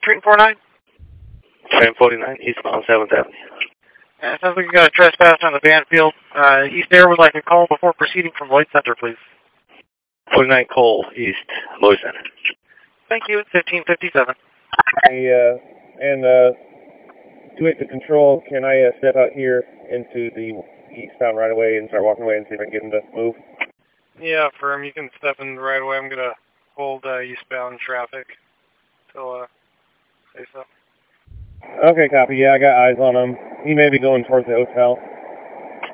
Street 49? Train 49, eastbound 7th Avenue. It sounds like you got a trespass on the Banfield. East Air would like a call before proceeding from Lloyd Center, please. 49 Cole, East, Lloyd Center. Thank you, it's 1557. And 28 to control, can I step out here into the eastbound right away and start walking away and see if I can get him to move? Yeah, firm, you can step in right away. I'm going to hold eastbound traffic till say so. Okay, copy. Yeah, I got eyes on him. He may be going towards the hotel.